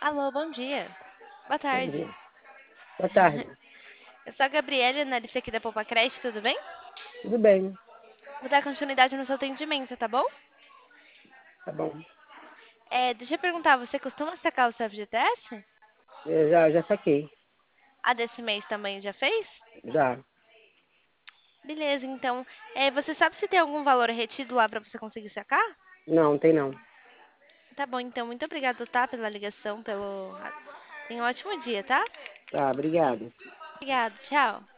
Alô, bom dia. Boa Bom tarde. dia. Boa tarde. Eu sou a Gabriela, analista aqui da Poupa Creche, tudo bem? Tudo bem? Vou dar continuidade no seu atendimento, tá bom? Tá bom. Deixa eu perguntar, você costuma sacar o seu FGTS? Eu já saquei. A desse mês também já fez? Já. Beleza, então, você sabe se tem algum valor retido lá para você conseguir sacar? Não, tem não. Tá bom, então, muito obrigada, tá, pela ligação, pelo... Tenha um ótimo dia, tá? Tá, obrigado. Obrigada, tchau.